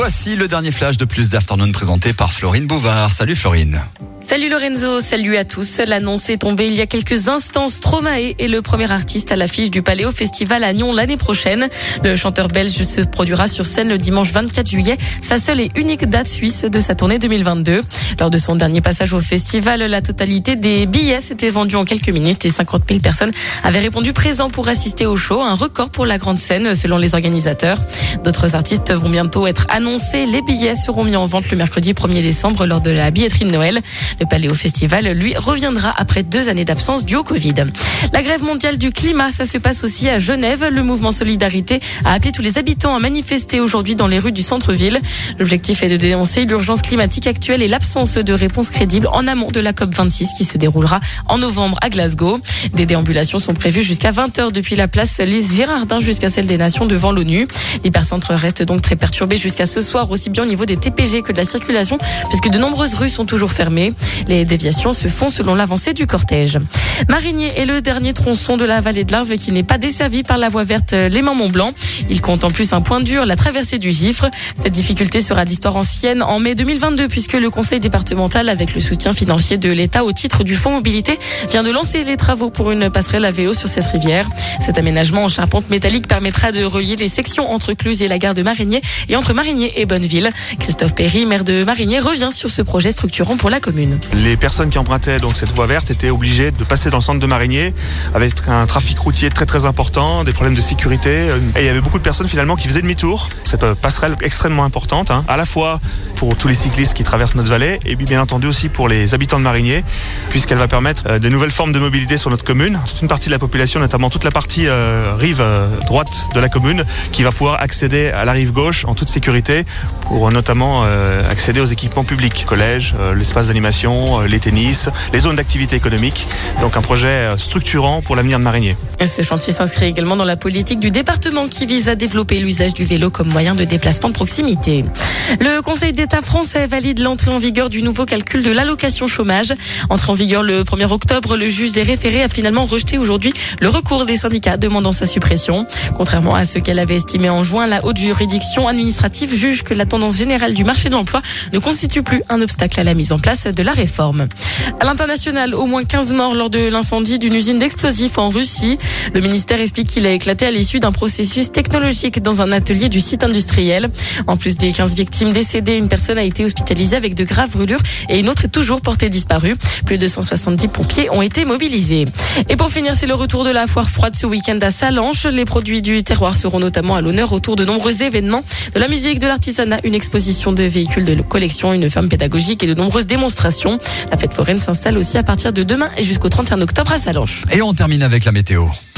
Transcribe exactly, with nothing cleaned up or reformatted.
Voici le dernier flash de Plus d'Afternoon présenté par Florine Bouvard. Salut Florine. Salut Lorenzo, salut à tous. L'annonce est tombée il y a quelques instants. Stromae est le premier artiste à l'affiche du Paléo Festival à Nyon l'année prochaine. Le chanteur belge se produira sur scène le dimanche vingt-quatre juillet, sa seule et unique date suisse de sa tournée deux mille vingt-deux. Lors de son dernier passage au festival, la totalité des billets s'était vendue en quelques minutes et cinquante mille personnes avaient répondu présent pour assister au show, un record pour la grande scène selon les organisateurs. D'autres artistes vont bientôt être annoncés. Les billets seront mis en vente le mercredi premier décembre lors de la billetterie de Noël. Le Paléo Festival, lui, reviendra après deux années d'absence due au Covid. La grève mondiale du climat, ça se passe aussi à Genève. Le mouvement Solidarité a appelé tous les habitants à manifester aujourd'hui dans les rues du centre-ville. L'objectif est de dénoncer l'urgence climatique actuelle et l'absence de réponse crédible en amont de la COP vingt-six qui se déroulera en novembre à Glasgow. Des déambulations sont prévues jusqu'à vingt heures depuis la place Lise Girardin jusqu'à celle des Nations devant l'ONU. L'hypercentre reste donc très perturbé jusqu'à ce soir, aussi bien au niveau des T P G que de la circulation, puisque de nombreuses rues sont toujours fermées. Les déviations se font selon l'avancée du cortège. Marigné est le dernier tronçon de la vallée de l'Arve qui n'est pas desservi par la voie verte Léman-Mont-Blanc. Il compte en plus un point dur, la traversée du Gifre. Cette difficulté sera de l'histoire ancienne en mai deux mille vingt-deux, puisque le conseil départemental, avec le soutien financier de l'État au titre du Fonds Mobilité, vient de lancer les travaux pour une passerelle à vélo sur cette rivière. Cet aménagement en charpente métallique permettra de relier les sections entre Cluse et la gare de Marigné et entre Marigné et Bonneville. Christophe Perry, maire de Marigné, revient sur ce projet structurant pour la commune. Les personnes qui empruntaient donc cette voie verte étaient obligées de passer dans le centre de Marigné avec un trafic routier très très important, des problèmes de sécurité, et il y avait beaucoup de personnes finalement qui faisaient demi-tour. Cette passerelle extrêmement importante, hein, à la fois pour tous les cyclistes qui traversent notre vallée et bien entendu aussi pour les habitants de Marigné, puisqu'elle va permettre euh, de nouvelles formes de mobilité sur notre commune. Toute une partie de la population, notamment toute la partie euh, rive euh, droite de la commune, qui va pouvoir accéder à la rive gauche en toute sécurité pour euh, notamment euh, accéder aux équipements publics, collèges, euh, l'espace d'animation, euh, les tennis, les zones d'activité économique. Donc un projet structurant pour l'avenir de Marigné. Ce chantier s'inscrit également dans la politique du département qui vise à développer l'usage du vélo comme moyen de déplacement de proximité. Le Conseil d'État français valide l'entrée en vigueur du nouveau calcul de l'allocation chômage. Entrée en vigueur le premier octobre, le juge des référés a finalement rejeté aujourd'hui le recours des syndicats demandant sa suppression. Contrairement à ce qu'elle avait estimé en juin, la haute juridiction administrative juge que la tendance générale du marché de l'emploi ne constitue plus un obstacle à la mise en place de la réforme. À l'international, au moins quinze morts lors de l'incendie d'une usine d'explosifs en Russie. Le ministère explique qu'il a éclaté à l'issue d'un processus technologique dans un atelier du site industriel. En plus des quinze victimes décédées, une personne a été hospitalisée avec de graves brûlures et une autre est toujours portée disparue. Plus de cent soixante-dix pompiers ont été mobilisés. Et pour finir, c'est le retour de la foire froide ce week-end à Sallanches. Les produits du terroir seront notamment à l'honneur autour de nombreux événements, de la musique, de l'artisanat, une exposition de véhicules de collection, une ferme pédagogique et de nombreuses démonstrations. La fête foraine s'installe aussi à partir de demain et jusqu'au trente et un octobre à Sallanches. Et on termine avec la météo.